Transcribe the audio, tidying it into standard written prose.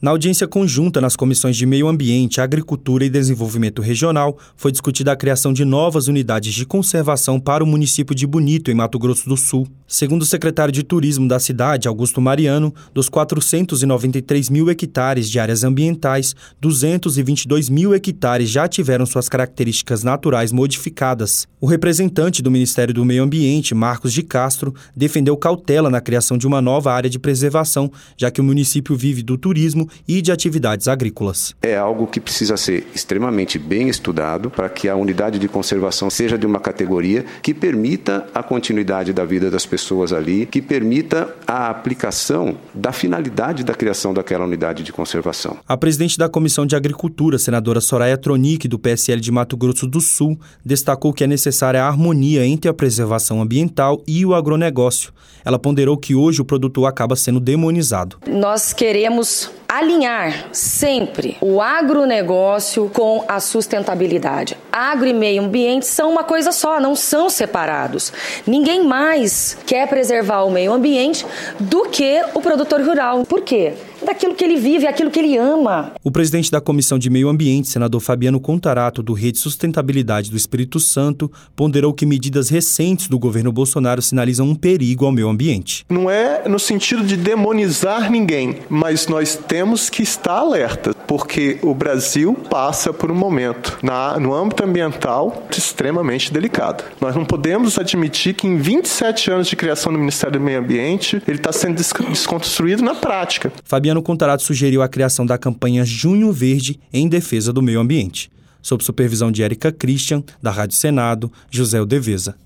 Na audiência conjunta nas comissões de Meio Ambiente, Agricultura e Desenvolvimento Regional, foi discutida a criação de novas unidades de conservação para o município de Bonito, em Mato Grosso do Sul. Segundo o secretário de Turismo da cidade, Augusto Mariano, dos 493 mil hectares de áreas ambientais, 222 mil hectares já tiveram suas características naturais modificadas. O representante do Ministério do Meio Ambiente, Marcos de Castro, defendeu cautela na criação de uma nova área de preservação, já que o município vive do turismo e de atividades agrícolas. É algo que precisa ser extremamente bem estudado para que a unidade de conservação seja de uma categoria que permita a continuidade da vida das pessoas ali, que permita a aplicação da finalidade da criação daquela unidade de conservação. A presidente da Comissão de Agricultura, senadora Soraya Tronic, do PSL de Mato Grosso do Sul, destacou que é necessária a harmonia entre a preservação ambiental e o agronegócio. Ela ponderou que hoje o produtor acaba sendo demonizado. Nós queremos alinhar sempre o agronegócio com a sustentabilidade. Agro e meio ambiente são uma coisa só, não são separados. Ninguém mais quer preservar o meio ambiente do que o produtor rural. Por quê? Daquilo que ele vive, aquilo que ele ama. O presidente da Comissão de Meio Ambiente, senador Fabiano Contarato, do Rede Sustentabilidade do Espírito Santo, ponderou que medidas recentes do governo Bolsonaro sinalizam um perigo ao meio ambiente. Não é no sentido de demonizar ninguém, mas nós temos que estar alerta, porque o Brasil passa por um momento, no âmbito ambiental, extremamente delicado. Nós não podemos admitir que em 27 anos de criação do Ministério do Meio Ambiente, ele está sendo desconstruído na prática. Fabiano Contarato sugeriu a criação da campanha Junho Verde em defesa do meio ambiente. Sob supervisão de Érica Christian, da Rádio Senado, José Odeveza.